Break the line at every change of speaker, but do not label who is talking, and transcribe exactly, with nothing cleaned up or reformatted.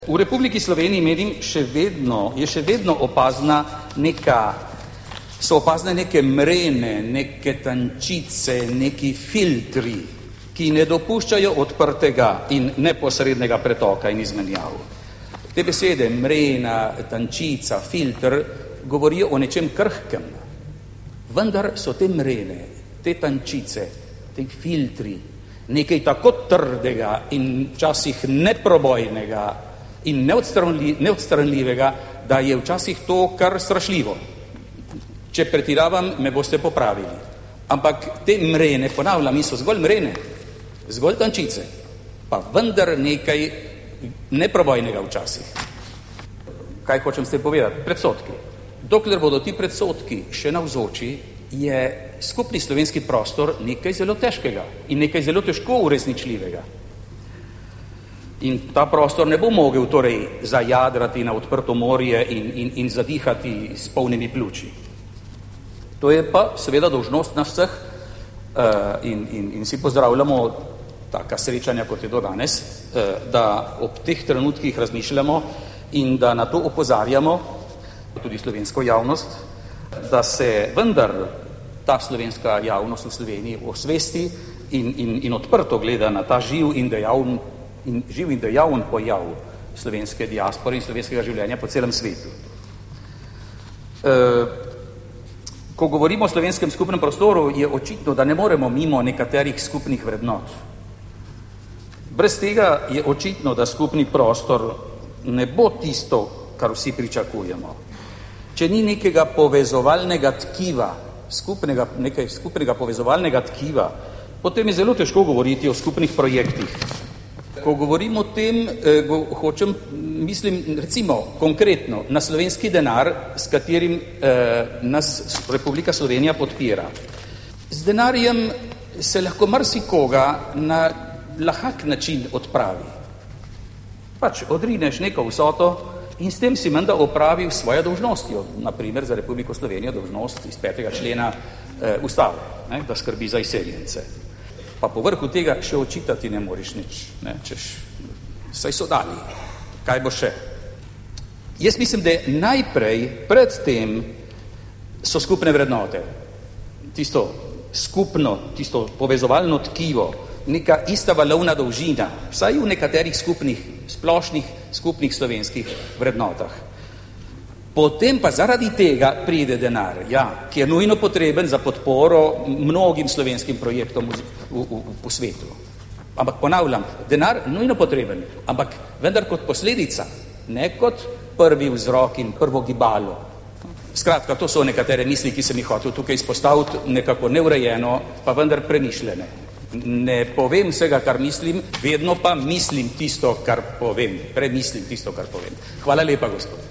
V Republiki Sloveniji menim še vedno, je še vedno opazna neka, so opazne neke mrene, neke tančice, neki filtri, ki ne dopuščajo odprtega in neposrednega pretoka in izmenjav. Te besede, mrena, tančica, filter, govorijo o nečem krhkem. Vendar so te mrene, te tančice, te filtri, nekaj tako trdega in včasih neprobojnega in neodstranljivega, da je včasih to kar strašljivo. Če pretiravam, me boste popravili. Ampak te mrene, ponavljam, so zgolj mrene, zgolj tančice, pa vendar nekaj neprobojnega včasih. Kaj hočem ste povedati? Predsodki. Dokler bodo ti predsodki še navzoči, je skupni slovenski prostor nekaj zelo težkega in nekaj zelo težko uresničljivega. In ta prostor ne bo mogel torej zajadrati na odprto morje in, in, in zadihati s polnimi pljuči. To je pa seveda dolžnost nas vseh uh, in, in, in si pozdravljamo taka srečanja, kot je do danes, uh, da ob teh trenutkih razmišljamo in da na to opozarjamo tudi slovensko javnost, da se vendar ta slovenska javnost v Sloveniji osvesti in, in, in odprto gleda na ta živ in dejavn in živ in dejavn pojav slovenske diaspore in slovenskega življenja po celem svetu. E, ko govorimo o slovenskem skupnem prostoru, je očitno, da ne moremo mimo nekaterih skupnih vrednot. Brez tega je očitno, da skupni prostor ne bo tisto, kar vsi pričakujemo. Če ni nekega povezovalnega tkiva, skupnega, nekaj skupnega povezovalnega tkiva, potem je zelo težko govoriti o skupnih projektih. Ko govorim o tem, eh, go, hočem, mislim, recimo, konkretno, na slovenski denar, s katerim eh, nas Republika Slovenija podpira. Z denarjem se lahko marsikoga na lahak način odpravi. Pač odrineš neko vsoto in s tem si menda opravil svoje dolžnosti, na primer za Republiko Slovenijo dolžnost iz petega člena eh, ustave, ne, da skrbi za izseljence. Pa po vrhu tega še očitati ne moreš nič, ne, češ, saj so dali, kaj bo še. Jaz mislim, da najprej pred tem so skupne vrednote, tisto skupno, tisto povezovalno tkivo, neka ista valovna dolžina, vsaj v nekaterih skupnih, splošnih skupnih slovenskih vrednotah. Potem pa zaradi tega pride denar, ja, ki je nujno potreben za podporo mnogim slovenskim projektom v, v, v, v svetu. Ampak ponavljam, denar nujno potreben, ampak vendar kot posledica, ne kot prvi vzrok in prvo gibalo. Skratka, to so nekatere misli, ki sem jih hotel tukaj izpostaviti, nekako neurejeno, pa vendar premišljene. Ne povem vsega, kar mislim, vedno pa mislim tisto, kar povem. Premislim tisto, kar povem. Hvala lepa, gospod.